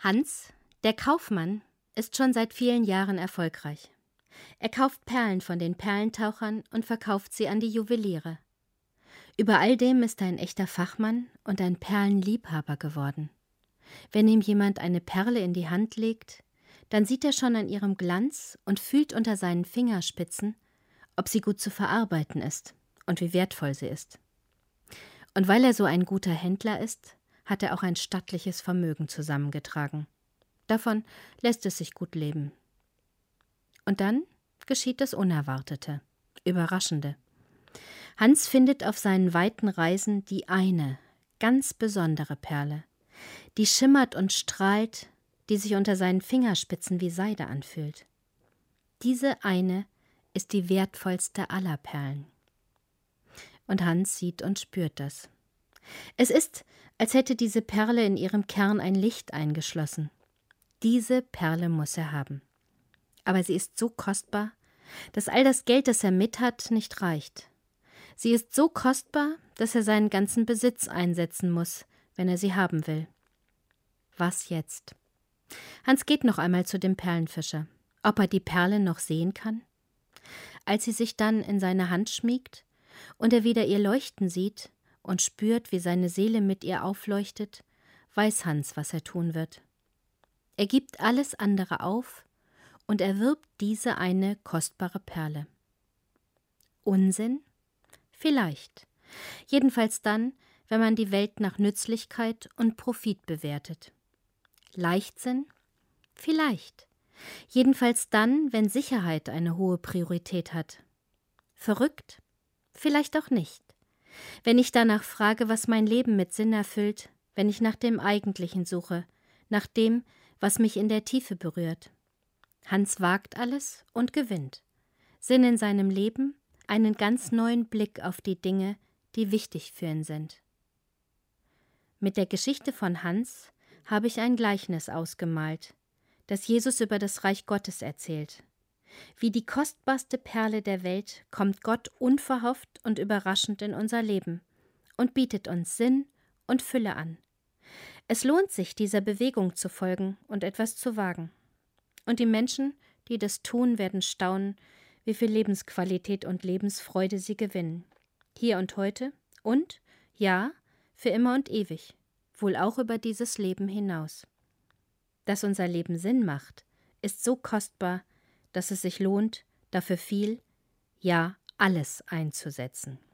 Hans, der Kaufmann, ist schon seit vielen Jahren erfolgreich. Er kauft Perlen von den Perlentauchern und verkauft sie an die Juweliere. Über all dem ist er ein echter Fachmann und ein Perlenliebhaber geworden. Wenn ihm jemand eine Perle in die Hand legt, dann sieht er schon an ihrem Glanz und fühlt unter seinen Fingerspitzen, ob sie gut zu verarbeiten ist und wie wertvoll sie ist. Und weil er so ein guter Händler ist, hat er auch ein stattliches Vermögen zusammengetragen. Davon lässt es sich gut leben. Und dann geschieht das Unerwartete, Überraschende. Hans findet auf seinen weiten Reisen die eine, ganz besondere Perle, die schimmert und strahlt, die sich unter seinen Fingerspitzen wie Seide anfühlt. Diese eine ist die wertvollste aller Perlen. Und Hans sieht und spürt das. Es ist, als hätte diese Perle in ihrem Kern ein Licht eingeschlossen. Diese Perle muss er haben. Aber sie ist so kostbar, dass all das Geld, das er mit hat, nicht reicht. Sie ist so kostbar, dass er seinen ganzen Besitz einsetzen muss, wenn er sie haben will. Was jetzt? Hans geht noch einmal zu dem Perlenfischer, ob er die Perle noch sehen kann. Als sie sich dann in seine Hand schmiegt und er wieder ihr Leuchten sieht und spürt, wie seine Seele mit ihr aufleuchtet, weiß Hans, was er tun wird. Er gibt alles andere auf und erwirbt diese eine kostbare Perle. Unsinn? Vielleicht. Jedenfalls dann, wenn man die Welt nach Nützlichkeit und Profit bewertet. Leichtsinn? Vielleicht. Jedenfalls dann, wenn Sicherheit eine hohe Priorität hat. Verrückt? Vielleicht auch nicht. Wenn ich danach frage, was mein Leben mit Sinn erfüllt, wenn ich nach dem Eigentlichen suche, nach dem, was mich in der Tiefe berührt. Hans wagt alles und gewinnt. Sinn in seinem Leben, einen ganz neuen Blick auf die Dinge, die wichtig für ihn sind. Mit der Geschichte von Hans habe ich ein Gleichnis ausgemalt, das Jesus über das Reich Gottes erzählt. Wie die kostbarste Perle der Welt kommt Gott unverhofft und überraschend in unser Leben und bietet uns Sinn und Fülle an. Es lohnt sich, dieser Bewegung zu folgen und etwas zu wagen. Und die Menschen, die das tun, werden staunen, wie viel Lebensqualität und Lebensfreude sie gewinnen. Hier und heute und, ja, für immer und ewig, wohl auch über dieses Leben hinaus. Dass unser Leben Sinn macht, ist so kostbar, dass es sich lohnt, dafür viel, ja alles einzusetzen.